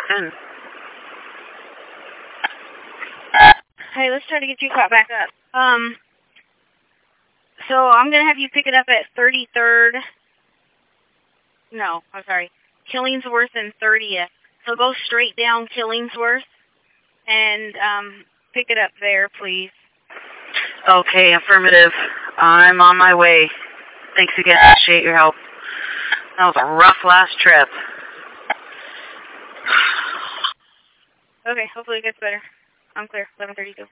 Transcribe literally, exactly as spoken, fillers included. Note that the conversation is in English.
ten. Hey, let's try to get you caught back up. Um, so I'm going to have you pick it up at thirty-third. No, I'm sorry. Killingsworth and thirtieth. So go straight down Killingsworth and um, pick it up there, please. Okay, affirmative. I'm on my way. Thanks again. Appreciate your help. That was a rough last trip. Okay, hopefully it gets better. I'm clear. eleven thirty-two.